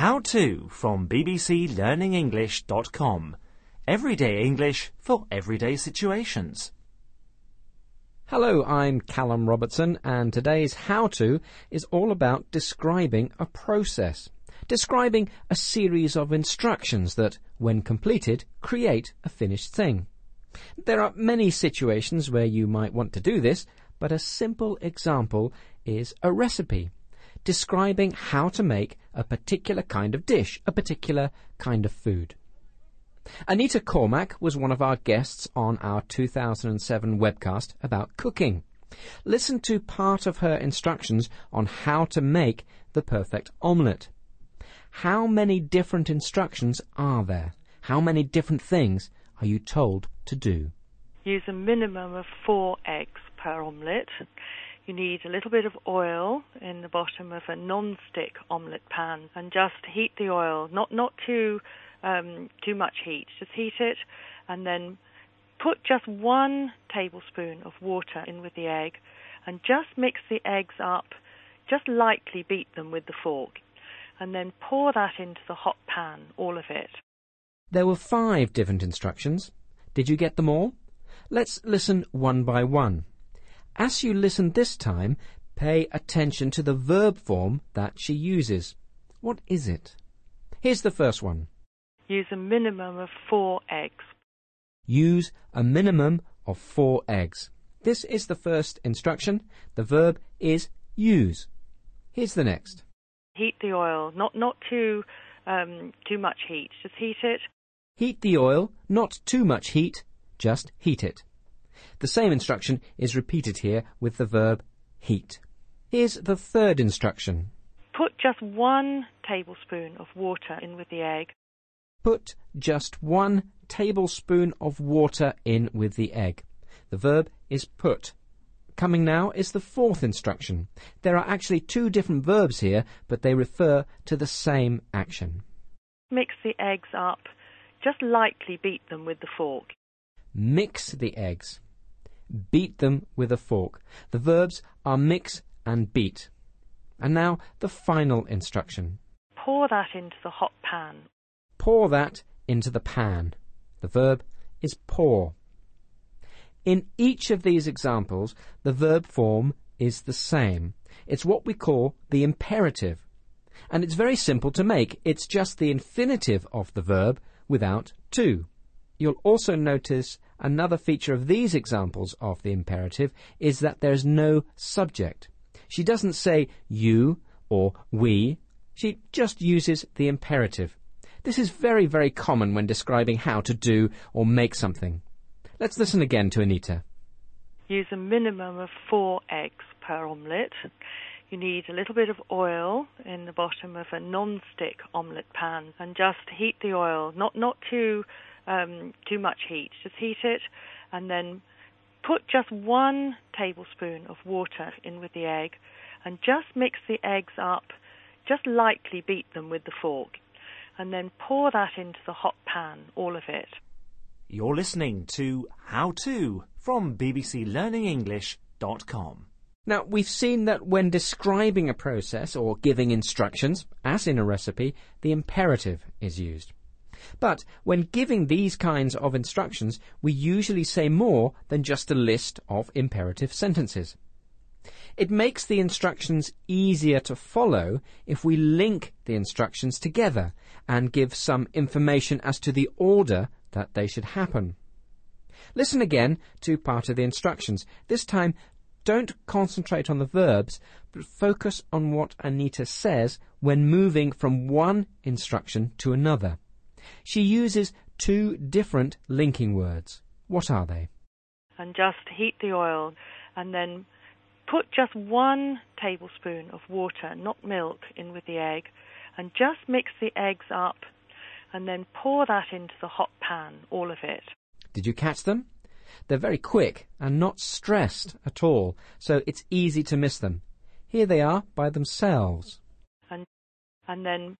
How to from bbclearningenglish.com. Everyday English for everyday situations. Hello, I'm Callum Robertson, and today's How To is all about describing a process, describing a series of instructions that, when completed, create a finished thing. There are many situations where you might want to do this, but a simple example is a recipe, describing how to make a particular kind of dish, a particular kind of food. Anita Cormack was one of our guests on our 2007 webcast about cooking. Listen to part of her instructions on how to make the perfect omelette. How many different instructions are there? How many different things are you told to do? Use a minimum of 4 eggs per omelette. You need a little bit of oil in the bottom of a non-stick omelette pan, and just heat the oil, not too much heat. Just heat it, and then put just 1 tablespoon of water in with the egg, and just mix the eggs up. Just lightly beat them with the fork, and then pour that into the hot pan, all of it. There were 5 different instructions. Did you get them all? Let's listen one by one. As you listen this time, pay attention to the verb form that she uses. What is it? Here's the first one. Use a minimum of 4 eggs. Use a minimum of 4 eggs. This is the first instruction. The verb is use. Here's the next. Heat the oil, not too much heat. Just heat it. Heat the oil, not too much heat, just heat it. The same instruction is repeated here with the verb heat. Here's the third instruction. Put just 1 tablespoon of water in with the egg. Put just 1 tablespoon of water in with the egg. The verb is put. Coming now is the fourth instruction. There are actually 2 different verbs here, but they refer to the same action. Mix the eggs up. Just lightly beat them with the fork. Mix the eggs. Beat them with a fork. The verbs are mix and beat. And now the final instruction. Pour that into the hot pan. Pour that into the pan. The verb is pour. In each of these examples, the verb form is the same. It's what we call the imperative. And it's very simple to make. It's just the infinitive of the verb without to. You'll also notice another feature of these examples of the imperative is that there's no subject. She doesn't say you or we. She just uses the imperative. This is very, very common when describing how to do or make something. Let's listen again to Anita. Use a minimum of 4 eggs per omelette. You need a little bit of oil in the bottom of a non-stick omelette pan, and just heat the oil, not too much heat. Just heat it, and then put just 1 tablespoon of water in with the egg, and just mix the eggs up. Just lightly beat them with the fork, and then pour that into the hot pan, all of it. You're listening to How To from bbclearningenglish.com. Now, we've seen that when describing a process or giving instructions, as in a recipe, the imperative is used. But when giving these kinds of instructions, we usually say more than just a list of imperative sentences. It makes the instructions easier to follow if we link the instructions together and give some information as to the order that they should happen. Listen again to part of the instructions. This time, don't concentrate on the verbs, but focus on what Anita says when moving from one instruction to another. She uses 2 different linking words. What are they? And just heat the oil, and then put just 1 tablespoon of water, not milk, in with the egg, and just mix the eggs up, and then pour that into the hot pan, all of it. Did you catch them? They're very quick and not stressed at all, so it's easy to miss them. Here they are by themselves. And then.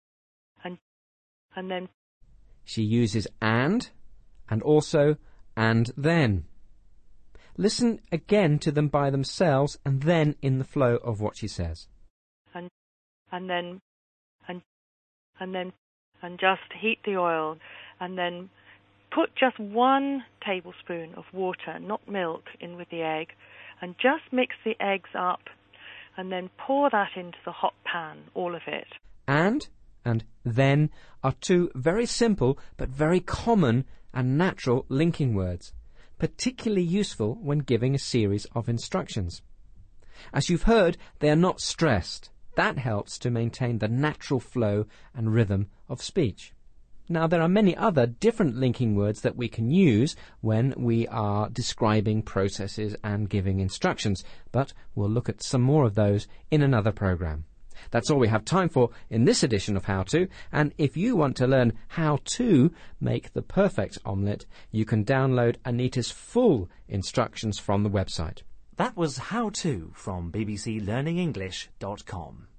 She uses and also and then. Listen again to them by themselves and then in the flow of what she says. And then and just heat the oil, and then put just 1 tablespoon of water, not milk, in with the egg, and just mix the eggs up, and then pour that into the hot pan, all of it. And then are 2 very simple but very common and natural linking words, particularly useful when giving a series of instructions. As you've heard, they are not stressed. That helps to maintain the natural flow and rhythm of speech. Now, there are many other different linking words that we can use when we are describing processes and giving instructions, but we'll look at some more of those in another program. That's all we have time for in this edition of How To, and if you want to learn how to make the perfect omelette, you can download Anita's full instructions from the website. That was How To from bbclearningenglish.com.